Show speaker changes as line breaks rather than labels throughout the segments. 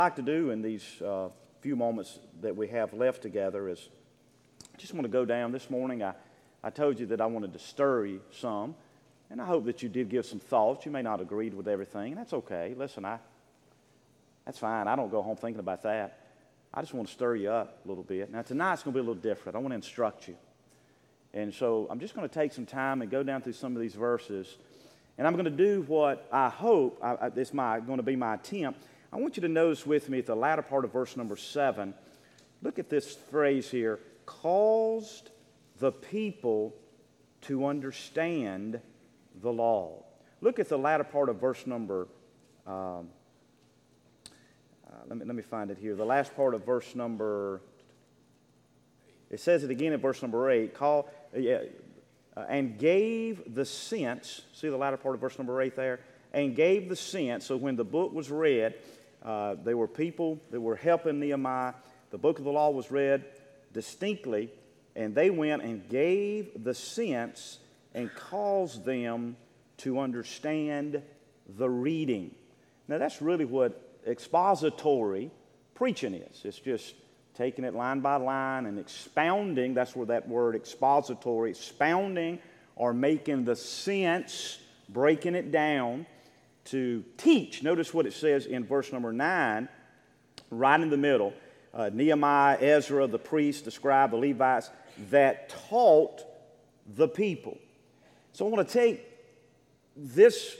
Like to do in these few moments that we have left together is I just want to go down this morning. I told you that I wanted to stir you some, and I hope that you did give some thoughts. You may not agree with everything, and that's okay. Listen, that's fine. I don't go home thinking about that. I just want to stir you up a little bit. Now, tonight's going to be a little different. I want to instruct you. And so I'm just going to take some time and go down through some of these verses, and I'm going to do what I hope, it's going to be my attempt. I want you to notice with me at the latter part of verse number 7. Look at this phrase here, caused the people to understand the law. Look at the latter part of verse number, let me find it here. The last part of verse number, it says it again in verse number 8, and gave the sense, see the latter part of verse number 8 there? And gave the sense, so when the book was read, there were people that were helping Nehemiah. The book of the law was read distinctly, and they went and gave the sense and caused them to understand the reading. Now that's really what expository preaching is. It's just taking it line by line and expounding. That's where that word expository, expounding or making the sense, breaking it down to teach. Notice what it says in verse number 9, right in the middle. Nehemiah, Ezra, the priest, the scribe, the Levites, that taught the people. So I want to take this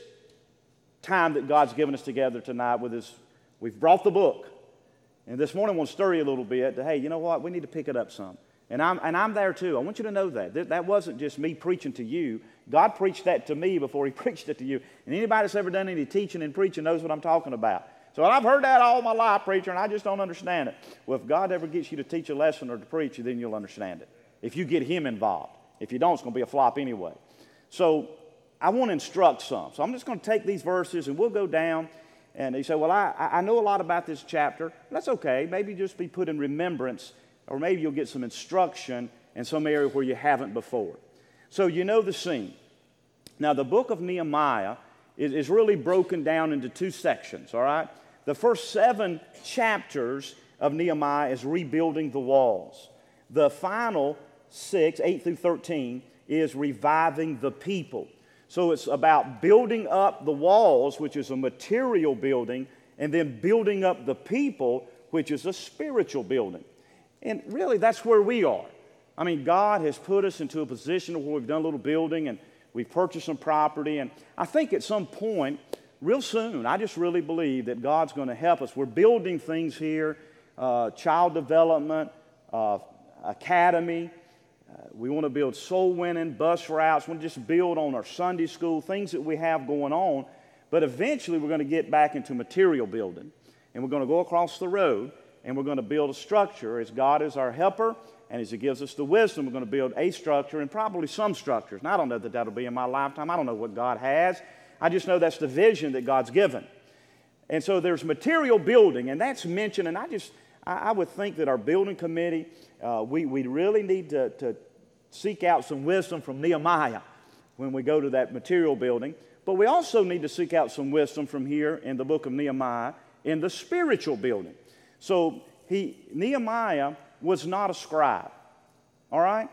time that God's given us together tonight with us. We've brought the book. And this morning I want to stir you a little bit that, hey, you know what? We need to pick it up some. And I'm there too. I want you to know that. That wasn't just me preaching to you. God preached that to me before He preached it to you. And anybody that's ever done any teaching and preaching knows what I'm talking about. So I've heard that all my life, preacher, and I just don't understand it. Well, if God ever gets you to teach a lesson or to preach, then you'll understand it. If you get Him involved. If you don't, it's going to be a flop anyway. So I want to instruct some. So I'm just going to take these verses and we'll go down. And you say, well, I know a lot about this chapter. That's okay. Maybe just be put in remembrance, or maybe you'll get some instruction in some area where you haven't before. So you know the scene. Now, the book of Nehemiah is really broken down into two sections, all right? The first 7 chapters of Nehemiah is rebuilding the walls. The final 6, 8 through 13, is reviving the people. So it's about building up the walls, which is a material building, and then building up the people, which is a spiritual building. And really, that's where we are. I mean, God has put us into a position where we've done a little building, and we've purchased some property. And I think at some point, real soon, I just really believe that God's going to help us. We're building things here, child development, academy. We want to build soul winning, bus routes. We want to just build on our Sunday school, things that we have going on. But eventually we're going to get back into material building. And we're going to go across the road and we're going to build a structure as God is our helper. And as He gives us the wisdom, we're going to build a structure and probably some structures. Now, I don't know that that'll be in my lifetime. I don't know what God has. I just know that's the vision that God's given. And so there's material building, and that's mentioned. And I would think that our building committee, we really need to seek out some wisdom from Nehemiah when we go to that material building. But we also need to seek out some wisdom from here in the book of Nehemiah in the spiritual building. So Nehemiah was not a scribe, all right?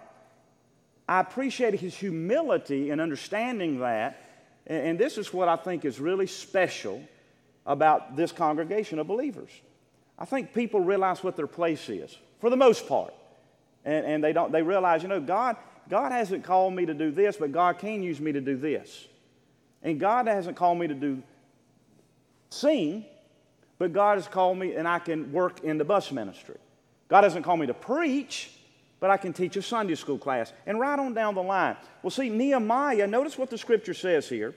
I appreciated his humility in understanding that, and this is what I think is really special about this congregation of believers. I think people realize what their place is, for the most part. And they realize, God hasn't called me to do this, but God can use me to do this. And God hasn't called me to sing, but God has called me and I can work in the bus ministry. God hasn't called me to preach, but I can teach a Sunday school class. And right on down the line. Well, see, Nehemiah, notice what the Scripture says here.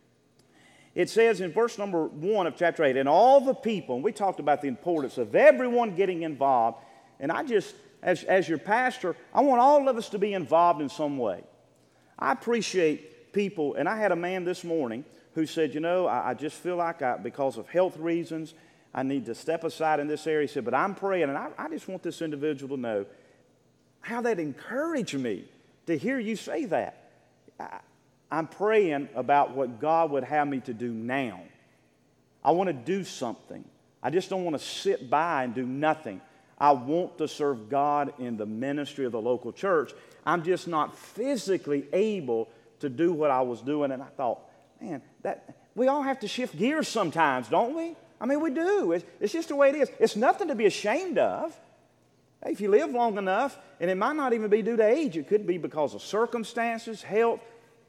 It says in verse number 1 of chapter 8, and all the people, and we talked about the importance of everyone getting involved, and I just, as your pastor, I want all of us to be involved in some way. I appreciate people, and I had a man this morning who said, I just feel like because of health reasons, I need to step aside in this area. He said, but I'm praying, and I just want this individual to know how that encouraged me to hear you say that. I'm praying about what God would have me to do now. I want to do something. I just don't want to sit by and do nothing. I want to serve God in the ministry of the local church. I'm just not physically able to do what I was doing. And I thought, man, we all have to shift gears sometimes, don't we? I mean, we do. It's just the way it is. It's nothing to be ashamed of. Hey, if you live long enough, and it might not even be due to age, it could be because of circumstances, health.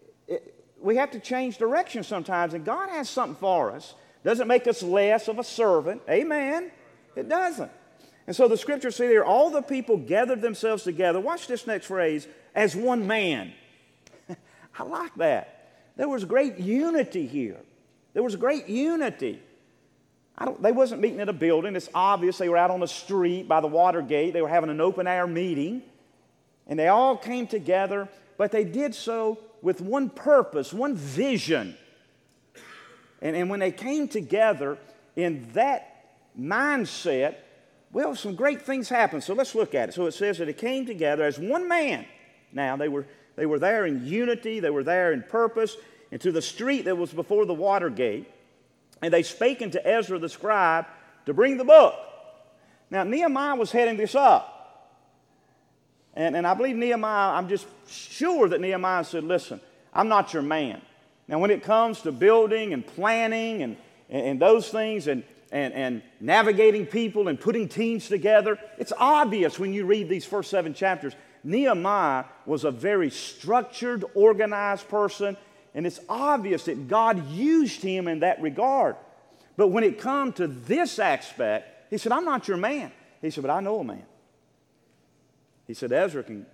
We have to change direction sometimes, and God has something for us. Doesn't make us less of a servant. Amen. It doesn't. And so the scriptures say there, all the people gathered themselves together. Watch this next phrase, as one man. I like that. There was great unity here. There was great unity. They wasn't meeting in a building. It's obvious they were out on the street by the Watergate. They were having an open-air meeting. And they all came together, but they did so with one purpose, one vision. And when they came together in that mindset, well, some great things happened. So let's look at it. So it says that they came together as one man. Now, they were there in unity. They were there in purpose. And to the street that was before the Watergate. And they spake unto Ezra the scribe to bring the book. Now, Nehemiah was heading this up. And I believe Nehemiah, I'm just sure that Nehemiah said, listen, I'm not your man. Now, when it comes to building and planning and those things and navigating people and putting teams together, it's obvious when you read these first 7 chapters, Nehemiah was a very structured, organized person. And it's obvious that God used him in that regard. But when it comes to this aspect, he said, I'm not your man. He said, but I know a man. He said, Ezra can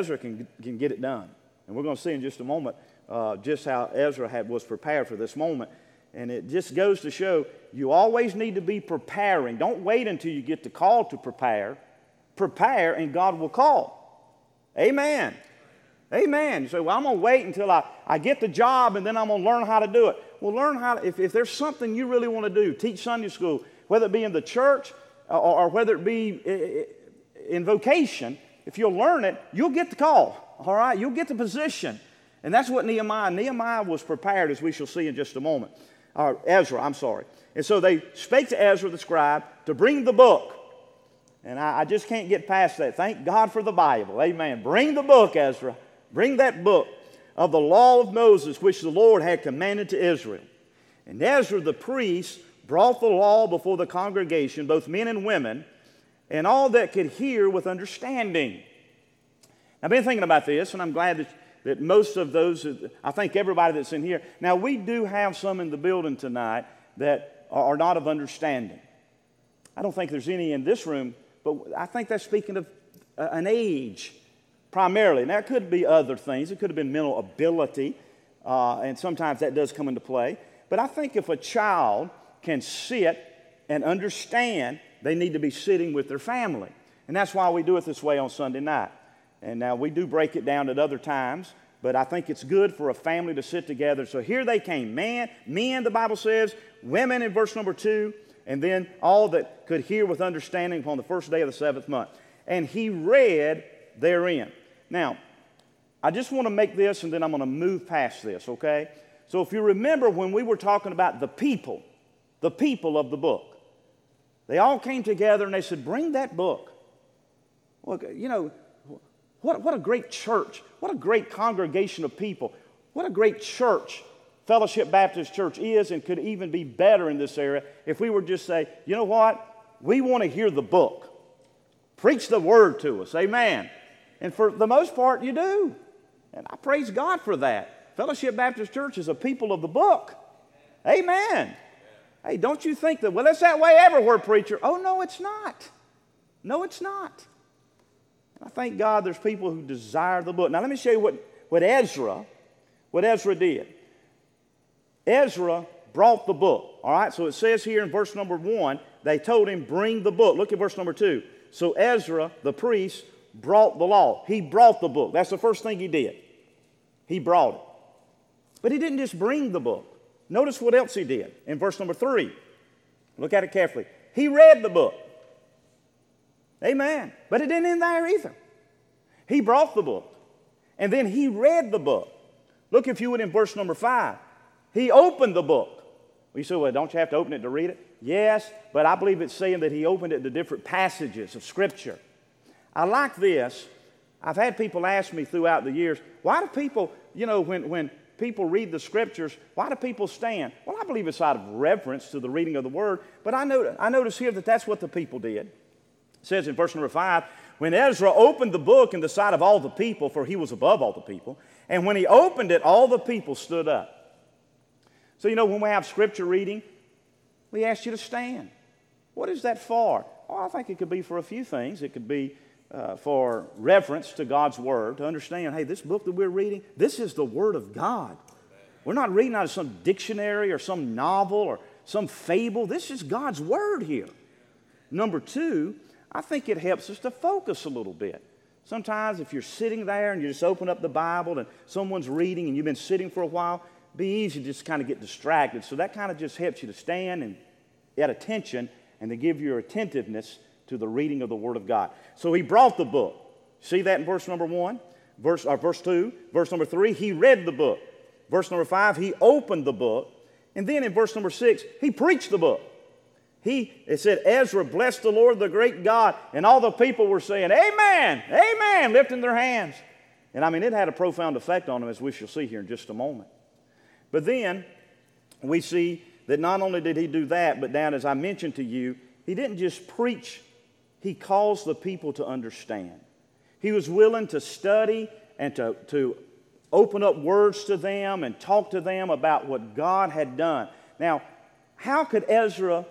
get it done. And we're going to see in just a moment just how Ezra was prepared for this moment. And it just goes to show you always need to be preparing. Don't wait until you get the call to prepare. Prepare and God will call. Amen. Amen. You say, well, I'm going to wait until I get the job and then I'm going to learn how to do it. Well, learn how to, if there's something you really want to do, teach Sunday school, whether it be in the church or whether it be in vocation, if you'll learn it, you'll get the call. All right? You'll get the position. And that's what Nehemiah was prepared, as we shall see in just a moment. Ezra, I'm sorry. And so they spake to Ezra the scribe to bring the book. And I just can't get past that. Thank God for the Bible. Amen. Bring the book, Ezra. Bring that book of the law of Moses, which the Lord had commanded to Israel. And Ezra the priest brought the law before the congregation, both men and women, and all that could hear with understanding. I've been thinking about this, and I'm glad that most of those, I think everybody that's in here, now we do have some in the building tonight that are not of understanding. I don't think there's any in this room, but I think that's speaking of an age primarily. Now, it could be other things. It could have been mental ability, and sometimes that does come into play. But I think if a child can sit and understand, they need to be sitting with their family. And that's why we do it this way on Sunday night. And now we do break it down at other times, but I think it's good for a family to sit together. So here they came, men, the Bible says, women in verse number 2, and then all that could hear with understanding upon the first day of the 7th month. And he read therein. Now, I just want to make this and then I'm going to move past this, okay? So if you remember when we were talking about the people of the book, they all came together and they said, bring that book. Well, you know, what a great church. What a great congregation of people. What a great church Fellowship Baptist Church is and could even be better in this area if we would just say, you know what? We want to hear the book. Preach the word to us. Amen. And for the most part, you do. And I praise God for that. Fellowship Baptist Church is a people of the book. Amen. Hey, don't you think that, well, it's that way everywhere, preacher. Oh, no, it's not. No, it's not. I thank God there's people who desire the book. Now, let me show you what Ezra did. Ezra brought the book. All right, so it says here in verse number 1, they told him, bring the book. Look at verse number 2. So Ezra, the priest, brought the law. He brought the book. That's the first thing he did. He brought it. But he didn't just bring the book. Notice what else he did in verse number 3. Look at it carefully. He read the book. Amen. But it didn't end there either. He brought the book. And then he read the book. Look, if you would, in verse number 5. He opened the book. Well, you say, well, don't you have to open it to read it? Yes, but I believe it's saying that he opened it to different passages of Scripture. I like this. I've had people ask me throughout the years, why do people, when people read the Scriptures, why do people stand? Well, I believe it's out of reverence to the reading of the Word, but I notice here that that's what the people did. It says in verse number 5, when Ezra opened the book in the sight of all the people, for he was above all the people, and when he opened it, all the people stood up. So, when we have Scripture reading, we ask you to stand. What is that for? Oh, I think it could be for a few things. It could be for reverence to God's Word, to understand, hey, this book that we're reading, this is the Word of God. We're not reading out of some dictionary or some novel or some fable. This is God's Word here. Number 2, I think it helps us to focus a little bit. Sometimes if you're sitting there and you just open up the Bible and someone's reading and you've been sitting for a while, it'd be easy to just kind of get distracted. So that kind of just helps you to stand and at attention and to give your attentiveness to the reading of the Word of God. So he brought the book. See that in verse number 1? Verse 2. Verse number 3, he read the book. Verse number 5, he opened the book. And then in verse number 6, he preached the book. It said, Ezra blessed the Lord, the great God, and all the people were saying, amen, amen, lifting their hands. And it had a profound effect on them, as we shall see here in just a moment. But then we see that not only did he do that, but down, as I mentioned to you, he didn't just preach, he caused the people to understand. He was willing to study and to open up words to them and talk to them about what God had done. Now, how could Ezra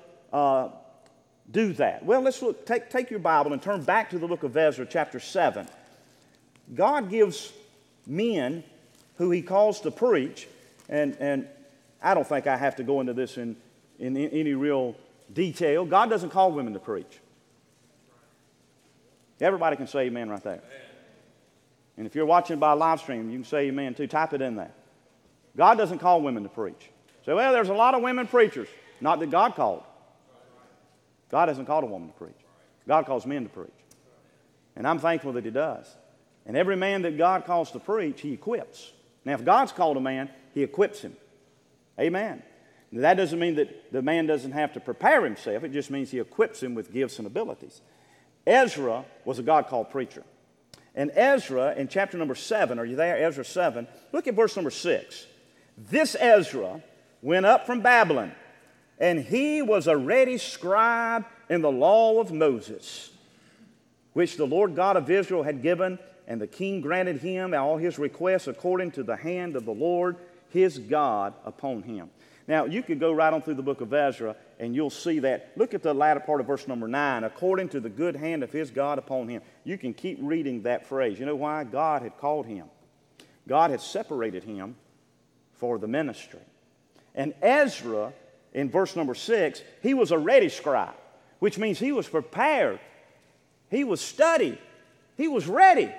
do that? Well, let's look. Take your Bible and turn back to the book of Ezra, chapter 7. God gives men who he calls to preach, and I don't think I have to go into this in any real detail. God doesn't call women to preach. Everybody can say amen right there. And if you're watching by live stream, you can say amen too. Type it in there. God doesn't call women to preach. So, well, there's a lot of women preachers. Not that God called. God hasn't called a woman to preach. God calls men to preach. And I'm thankful that he does. And every man that God calls to preach, he equips. Now, if God's called a man, he equips him. Amen. That doesn't mean that the man doesn't have to prepare himself. It just means he equips him with gifts and abilities. Ezra was a God-called preacher. And Ezra, in chapter number 7, are you there? Ezra 7. Look at verse number 6. This Ezra went up from Babylon, and he was a ready scribe in the law of Moses, which the Lord God of Israel had given, and the king granted him all his requests according to the hand of the Lord his God upon him. Now, you could go right on through the book of Ezra, and you'll see that. Look at the latter part of verse number 9, according to the good hand of his God upon him. You can keep reading that phrase. You know why? God had called him. God had separated him for the ministry. And Ezra, in verse number 6, he was a ready scribe, which means he was prepared. He was studied. He was ready.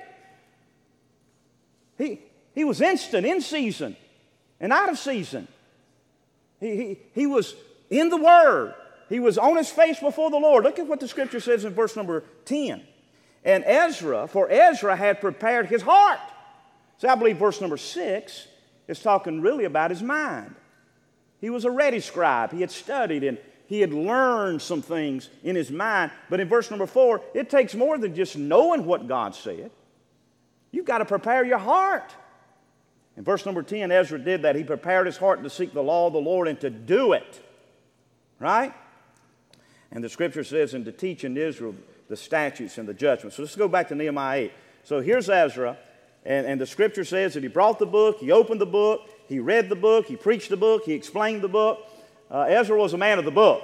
He was instant, in season, and out of season. He was in the Word. He was on his face before the Lord. Look at what the Scripture says in verse number 10. And Ezra had prepared his heart. So I believe verse number 6 is talking really about his mind. He was a ready scribe. He had studied and he had learned some things in his mind. But in verse number 4, it takes more than just knowing what God said. You've got to prepare your heart. In verse number 10, Ezra did that. He prepared his heart to seek the law of the Lord and to do it. Right? And the Scripture says, and to teach in Israel the statutes and the judgments. So let's go back to Nehemiah 8. So here's Ezra, and the Scripture says that he brought the book, he opened the book, he read the book, he preached the book, he explained the book. Ezra was a man of the book.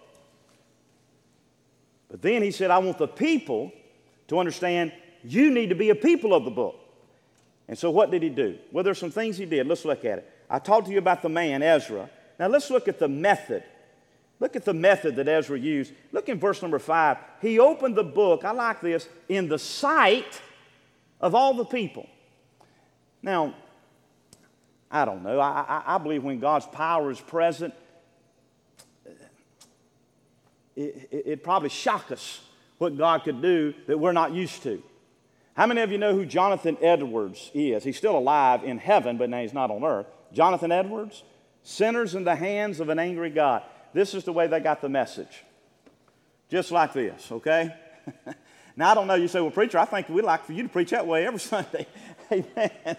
But then he said, I want the people to understand you need to be a people of the book. And so what did he do? Well, there's some things he did. Let's look at it. I talked to you about the man, Ezra. Now let's look at the method. Look at the method that Ezra used. Look in verse number 5. He opened the book, I like this, in the sight of all the people. Now, I don't know. I believe when God's power is present, it'd probably shock us what God could do that we're not used to. How many of you know who Jonathan Edwards is? He's still alive in heaven, but now he's not on earth. Jonathan Edwards? Sinners in the hands of an angry God. This is the way they got the message. Just like this, okay? Now, I don't know, you say, well, preacher, I think we'd like for you to preach that way every Sunday. Amen.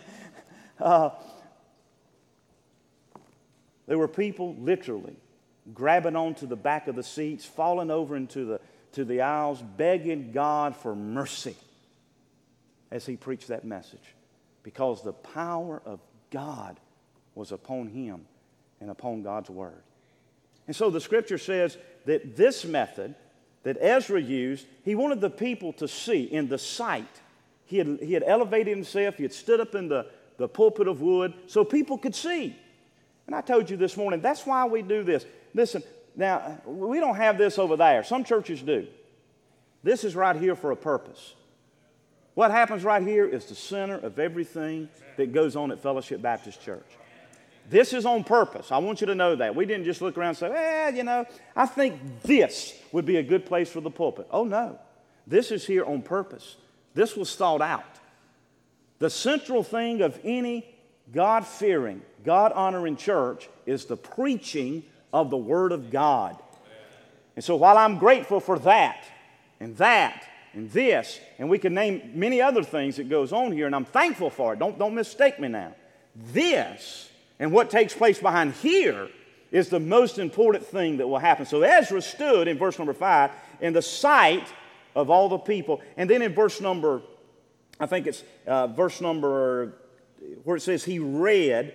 There were people literally grabbing onto the back of the seats, falling over into the aisles, begging God for mercy as he preached that message, because the power of God was upon him and upon God's word. And so the scripture says that this method that Ezra used, he wanted the people to see in the sight. He had elevated himself. He had stood up in the pulpit of wood so people could see. And I told you this morning, that's why we do this. Listen, now, we don't have this over there. Some churches do. This is right here for a purpose. What happens right here is the center of everything that goes on at Fellowship Baptist Church. This is on purpose. I want you to know that. We didn't just look around and say, I think this would be a good place for the pulpit. Oh, no. This is here on purpose. This was thought out. The central thing of any God-fearing, God-honoring church is the preaching of the Word of God. And so while I'm grateful for that, and this, and we can name many other things that goes on here, and I'm thankful for it. Don't mistake me now. This and what takes place behind here is the most important thing that will happen. So Ezra stood in verse number 5 in the sight of all the people. And then in verse number, I think it's verse number where it says he read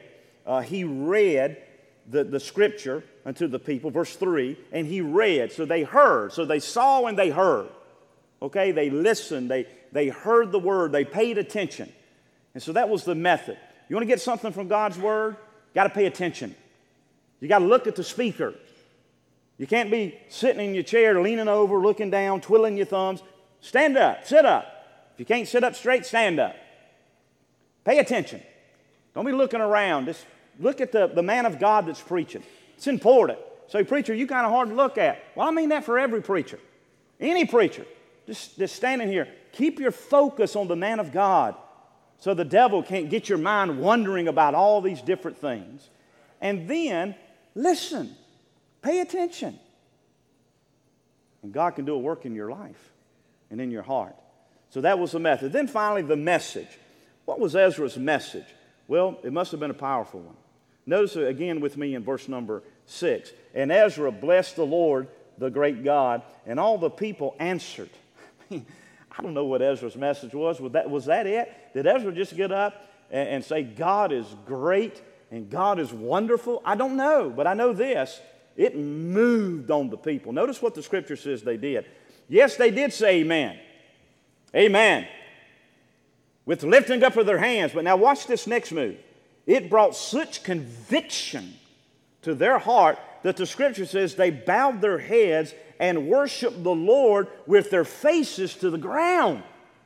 the scripture unto the people, verse 3, and he read. So they heard. So they saw and they heard. Okay, they listened. They heard the word. They paid attention. And so that was the method. You want to get something from God's word? Got to pay attention. You got to look at the speaker. You can't be sitting in your chair, leaning over, looking down, twiddling your thumbs. Stand up. Sit up. If you can't sit up straight, stand up. Pay attention. Don't be looking around. Just look at the man of God that's preaching. It's important. Say, preacher, you kind of hard to look at. Well, I mean that for every preacher. Any preacher. Just standing here. Keep your focus on the man of God so the devil can't get your mind wondering about all these different things. And then, listen. Pay attention. And God can do a work in your life and in your heart. So that was the method. Then finally, the message. What was Ezra's message? Well, it must have been a powerful one. Notice again with me in verse number 6. And Ezra blessed the Lord, the great God, and all the people answered. I don't know what Ezra's message was. Was that it? Did Ezra just get up and say, God is great and God is wonderful? I don't know, but I know this. It moved on the people. Notice what the scripture says they did. Yes, they did say amen. Amen. With lifting up of their hands. But now watch this next move. It brought such conviction to their heart that the scripture says they bowed their heads and worshiped the Lord with their faces to the ground.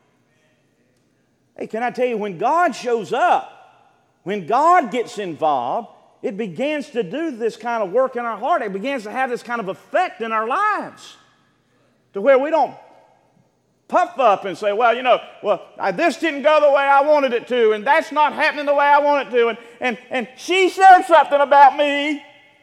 Hey, can I tell you, when God shows up, when God gets involved, it begins to do this kind of work in our heart. It begins to have this kind of effect in our lives to where we don't puff up and say, this didn't go the way I wanted it to, and that's not happening the way I want it to, and she said something about me.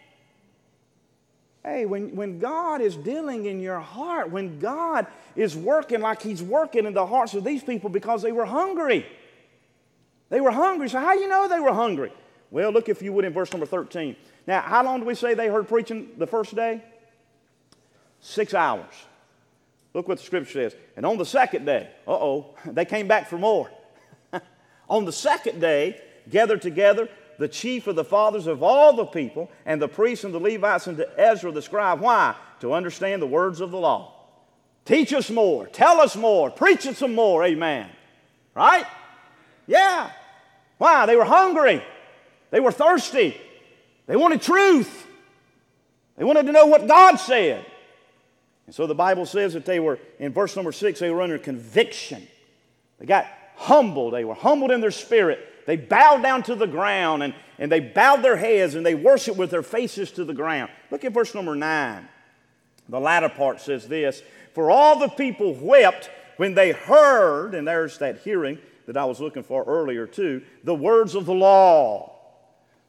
Hey, when God is dealing in your heart, when God is working like He's working in the hearts of these people because they were hungry. They were hungry. So how do you know they were hungry? Well, look if you would in verse number 13. Now, how long do we say they heard preaching the first day? 6 hours. Look what the scripture says. And on the second day, they came back for more. On the second day, gathered together the chief of the fathers of all the people, and the priests and the Levites and Ezra the scribe. Why? To understand the words of the law. Teach us more. Tell us more. Preach us some more. Amen. Right? Yeah. Why? They were hungry. They were thirsty. They wanted truth. They wanted to know what God said. And so the Bible says that they were, in verse number 6, they were under conviction. They got humbled. They were humbled in their spirit. They bowed down to the ground, and they bowed their heads, and they worshiped with their faces to the ground. Look at verse number 9. The latter part says this, for all the people wept when they heard, and there's that hearing that I was looking for earlier too, the words of the law.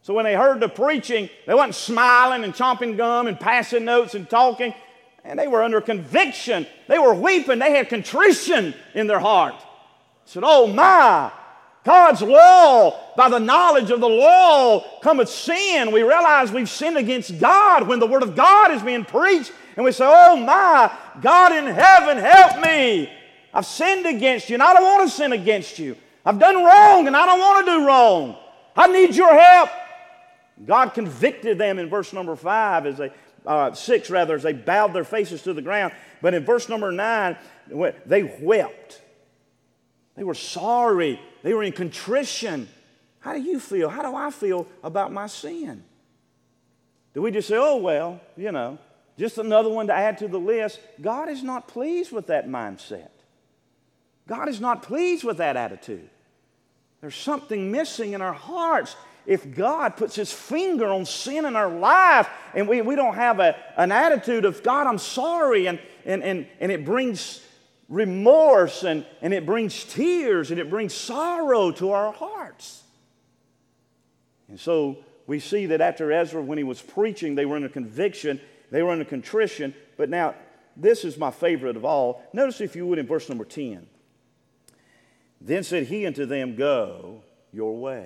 So when they heard the preaching, they wasn't smiling and chomping gum and passing notes and talking. And they were under conviction. They were weeping. They had contrition in their heart. Said, oh my, God's law, by the knowledge of the law cometh sin. We realize we've sinned against God when the Word of God is being preached. And we say, oh my, God in heaven, help me. I've sinned against you and I don't want to sin against you. I've done wrong and I don't want to do wrong. I need your help. God convicted them in verse number 5 as they 6 rather, as they bowed their faces to the ground. But in verse number 9, they wept. They were sorry. They were in contrition. How do you feel? How do I feel about my sin? Do we just say, oh, well, just another one to add to the list? God is not pleased with that mindset. God is not pleased with that attitude. There's something missing in our hearts. If God puts His finger on sin in our life and we don't have an attitude of, God, I'm sorry, and it brings remorse and it brings tears and it brings sorrow to our hearts. And so we see that after Ezra, when he was preaching, they were in a conviction, they were in a contrition. But now, this is my favorite of all. Notice, if you would, in verse number 10. Then said he unto them, go your way.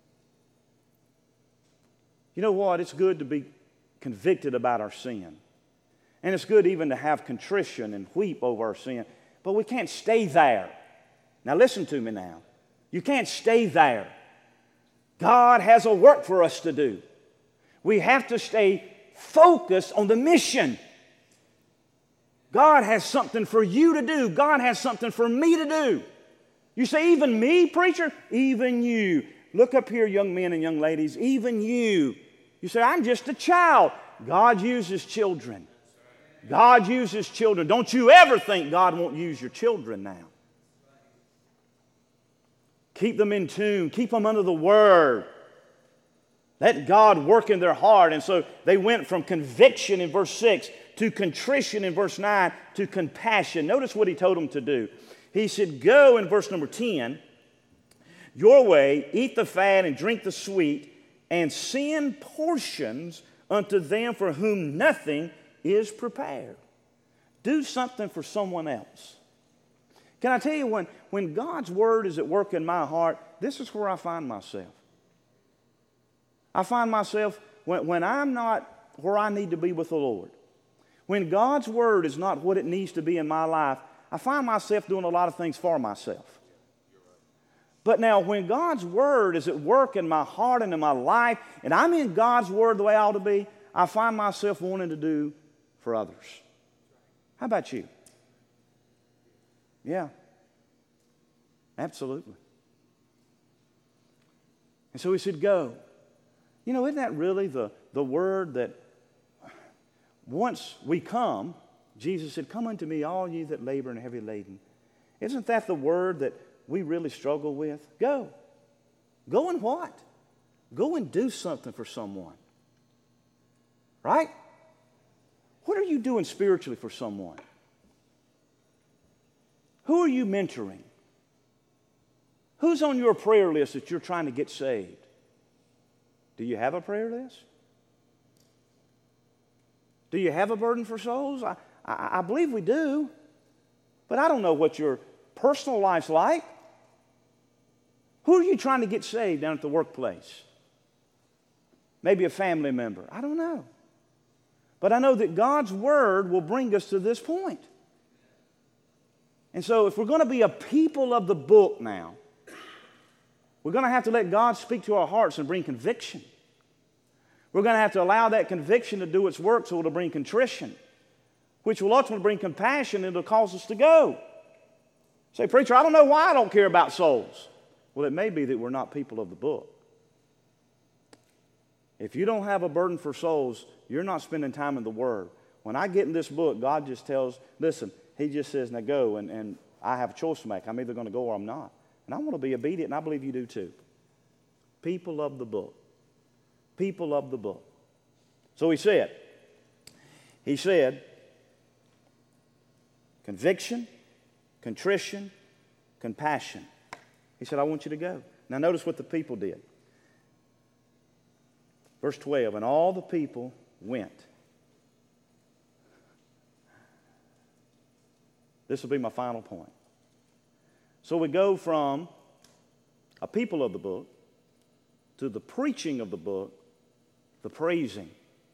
You know what? It's good to be convicted about our sin. And it's good even to have contrition and weep over our sin. But we can't stay there. Now listen to me now. You can't stay there. God has a work for us to do. We have to stay focused on the mission. God has something for you to do. God has something for me to do. You say, even me, preacher? Even you. Look up here, young men and young ladies. Even you. You say, I'm just a child. God uses children. God uses children. Don't you ever think God won't use your children now. Keep them in tune. Keep them under the Word. Let God work in their heart. And so they went from conviction in verse 6 to contrition in verse 9 to compassion. Notice what He told them to do. He said, go in verse number 10, your way, eat the fat and drink the sweet, and send portions unto them for whom nothing is prepared. Do something for someone else. Can I tell you, when God's Word is at work in my heart, this is where I find myself. I find myself when I'm not where I need to be with the Lord. When God's Word is not what it needs to be in my life, I find myself doing a lot of things for myself. But now, when God's Word is at work in my heart and in my life, and I'm in God's Word the way I ought to be, I find myself wanting to do for others. How about you? Yeah. Absolutely. And so He said, go. Isn't that really the word that once we come, Jesus said, come unto me, all ye that labor and are heavy laden. Isn't that the word that we really struggle with? Go. Go and what? Go and do something for someone. Right? What are you doing spiritually for someone? Who are you mentoring? Who's on your prayer list that you're trying to get saved? Do you have a prayer list? Do you have a burden for souls? I believe we do. But I don't know what your personal life's like. Who are you trying to get saved down at the workplace? Maybe a family member. I don't know. But I know that God's Word will bring us to this point. And so if we're going to be a people of the book now, we're going to have to let God speak to our hearts and bring conviction. We're going to have to allow that conviction to do its work so it'll bring contrition, which will ultimately bring compassion and it'll cause us to go. Say, preacher, I don't know why I don't care about souls. Well, it may be that we're not people of the book. If you don't have a burden for souls, you're not spending time in the Word. When I get in this book, God just tells, listen, He just says, now go, and I have a choice to make. I'm either going to go or I'm not. And I want to be obedient, and I believe you do too. People of the book. People of the book. So He said, conviction, contrition, compassion. He said, I want you to go. Now notice what the people did. Verse 12, and all the people went. This will be my final point. So we go from a people of the book to the preaching of the book, the praising.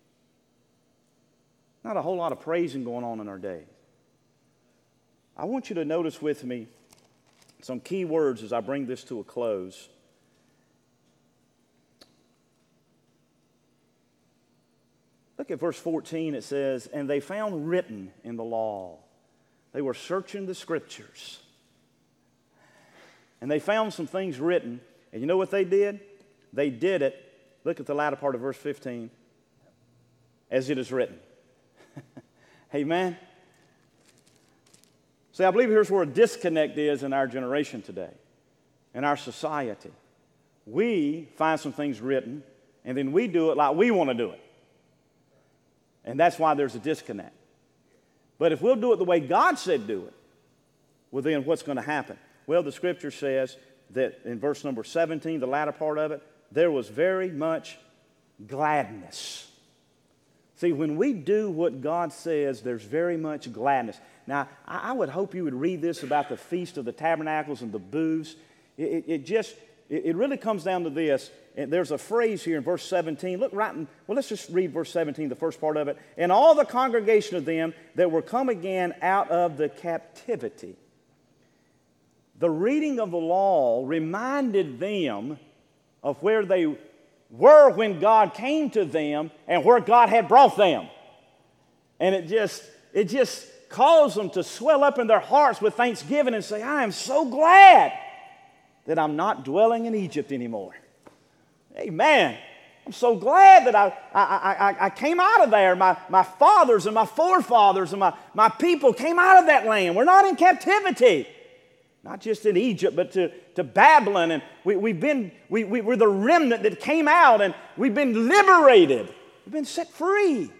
Not a whole lot of praising going on in our day. I want you to notice with me some key words as I bring this to a close. Look at verse 14. It says, and they found written in the law. They were searching the Scriptures. And they found some things written. And you know what they did? They did it. Look at the latter part of verse 15. As it is written. Amen? See, I believe here's where a disconnect is in our generation today, in our society. We find some things written, and then we do it like we want to do it. And that's why there's a disconnect. But if we'll do it the way God said do it, well, then what's going to happen? Well, the Scripture says that in verse number 17, the latter part of it, there was very much gladness. See, when we do what God says, there's very much gladness. Now, I would hope you would read this about the Feast of the Tabernacles and the booths. It really comes down to this. And there's a phrase here in verse 17. Look right in, well, let's just read verse 17, the first part of it. And all the congregation of them that were come again out of the captivity. The reading of the law reminded them of where they were when God came to them and where God had brought them. And it just caused them to swell up in their hearts with thanksgiving and say, I am so glad that I'm not dwelling in Egypt anymore. Amen. I'm so glad that I came out of there. My fathers and my forefathers and my people came out of that land. We're not in captivity. Not just in Egypt, but to Babylon. And we're the remnant that came out, and we've been liberated. We've been set free.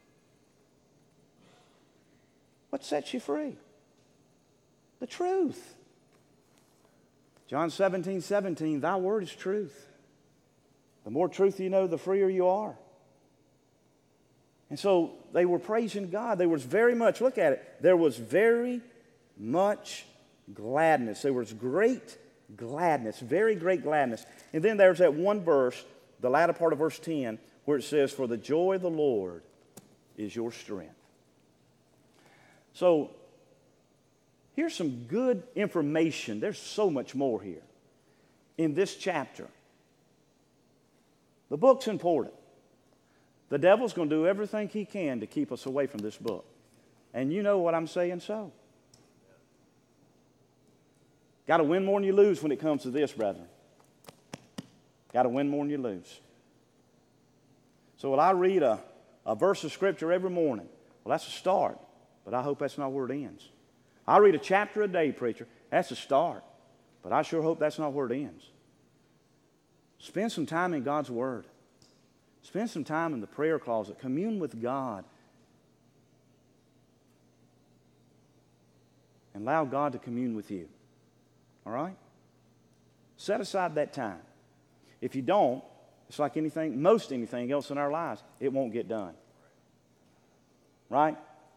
What sets you free? The truth. John 17:17, thy word is truth. The more truth you know, the freer you are. And so they were praising God. There was very much, look at it, there was very much gladness. There was great gladness, very great gladness. And then there's that one verse, the latter part of verse 10, where it says, for the joy of the Lord is your strength. So, here's some good information. There's so much more here in this chapter. The book's important. The devil's going to do everything he can to keep us away from this book. And you know what I'm saying so. Got to win more than you lose when it comes to this, brethren. Got to win more than you lose. So will I read a verse of Scripture every morning? Well, that's a start, but I hope that's not where it ends. I read a chapter a day, preacher. That's a start, but I sure hope that's not where it ends. Spend some time in God's Word. Spend some time in the prayer closet. Commune with God. And allow God to commune with you. All right? Set aside that time. If you don't, it's like most anything else in our lives, it won't get done. Right?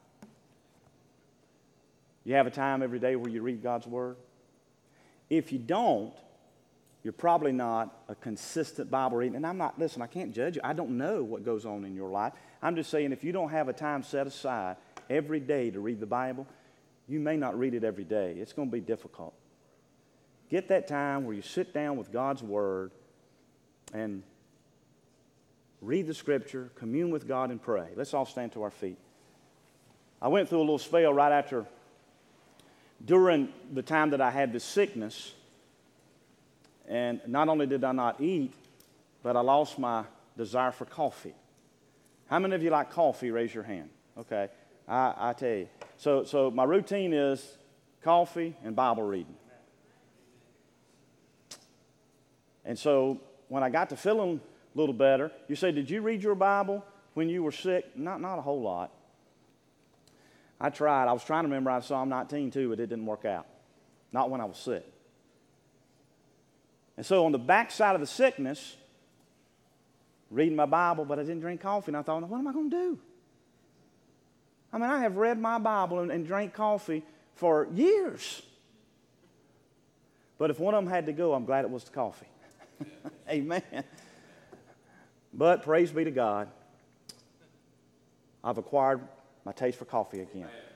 You have a time every day where you read God's Word? If you don't, you're probably not a consistent Bible reading. And I can't judge you. I don't know what goes on in your life. I'm just saying if you don't have a time set aside every day to read the Bible, you may not read it every day. It's going to be difficult. Get that time where you sit down with God's Word and read the Scripture, commune with God, and pray. Let's all stand to our feet. I went through a little spell right after, during the time that I had this sickness, and not only did I not eat, but I lost my desire for coffee. How many of you like coffee? Raise your hand. Okay, I tell you. So my routine is coffee and Bible reading. And so when I got to feeling a little better, you say, did you read your Bible when you were sick? Not a whole lot. I tried. I was trying to memorize Psalm 19 too, but it didn't work out. Not when I was sick. And so on the backside of the sickness, reading my Bible, but I didn't drink coffee. And I thought, what am I going to do? I mean, I have read my Bible and drank coffee for years. But if one of them had to go, I'm glad it was the coffee. Amen. But praise be to God, I've acquired my taste for coffee again.